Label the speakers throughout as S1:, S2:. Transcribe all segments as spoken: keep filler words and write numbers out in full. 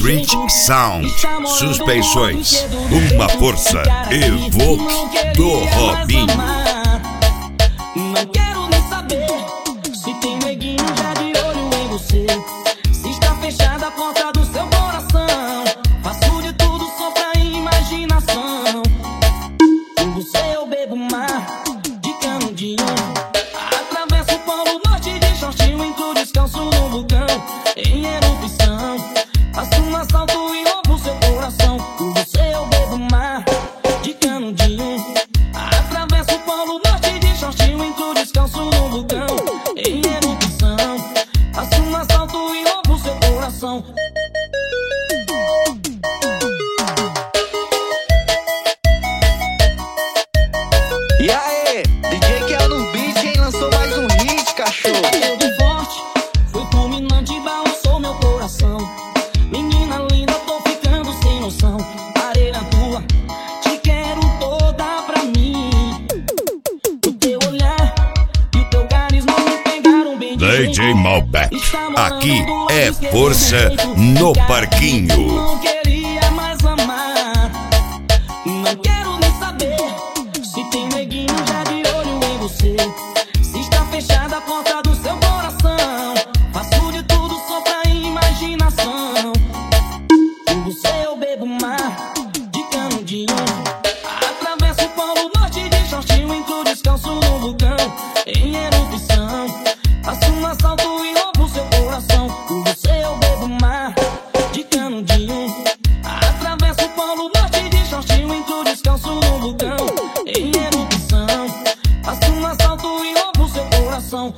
S1: Street Sound, Suspeições, uma força, Evoque do Robinho.
S2: Não quero nem saber se tem neguinho já de olho em você. Se está fechada a porta do seu coração, faço de tudo só pra imaginação. Com você eu bebo mar de canudinho, atravesso o polo norte de shortinho, entro descalço no vulcão em erupção. Faço um assalto e roubo seu coração. Com você eu bebo mar de canudinho, atravesso o polo norte de shortinho, entro descalço no vulcão em erupção. Faço um assalto e roubo seu coração.
S3: E aí, D J Kel no beat, hein? Lançou mais um hit, cachorro.
S2: Eu de forte, fui fulminante, balançou meu coração. Menina linda, tô ficando sem noção. Parei na tua, te quero toda pra mim. O teu olhar e o teu carisma me pegaram bem de
S1: D J Malbec, aqui é força no parquinho.
S2: Não queria mais amar, não quero nem saber se tem neguinho já de olho em você. Se está fechada a porta do seu coração, faço de tudo só pra imaginação. Com você eu bebo mar de canudinho, atravesso o polo norte de shortinho, entro descalço no vulcão em erupção. Faço um assalto e roubo seu coração. Com você eu bebo mar de canudinho, atravesso o polo norte de shortinho, entro descalço no vulcão em erupção. Faço um assalto e roubo seu coração.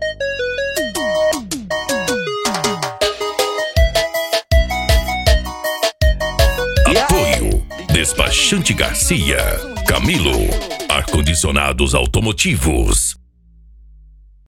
S1: Apoio Despachante Garcia, Camilo, ar-condicionados automotivos,